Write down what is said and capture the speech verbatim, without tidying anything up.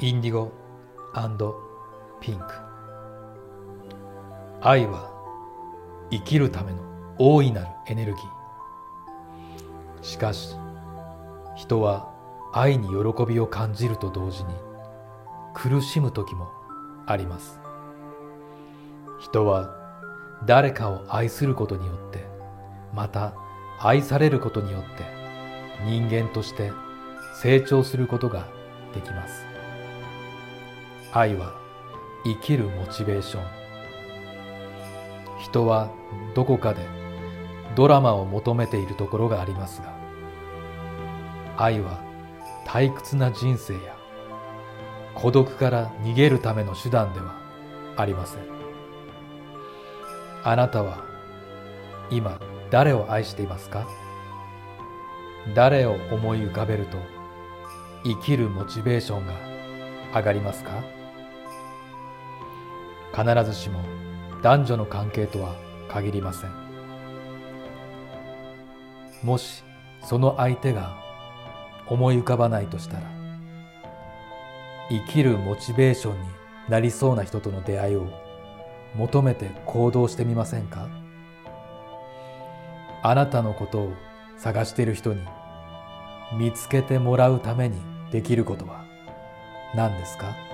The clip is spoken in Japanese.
インディゴ&ピンク。愛は生きるための大いなるエネルギー。しかし人は愛に喜びを感じると同時に苦しむ時もあります。人は誰かを愛することによって、また愛されることによって人間として成長することができます。愛は生きるモチベーション。人はどこかでドラマを求めているところがありますが、愛は退屈な人生や孤独から逃げるための手段ではありません。あなたは今誰を愛していますか？誰を思い浮かべると生きるモチベーションが上がりますか？必ずしも男女の関係とは限りません。もしその相手が思い浮かばないとしたら、生きるモチベーションになりそうな人との出会いを求めて行動してみませんか？あなたのことを探している人に見つけてもらうためにできることは何ですか？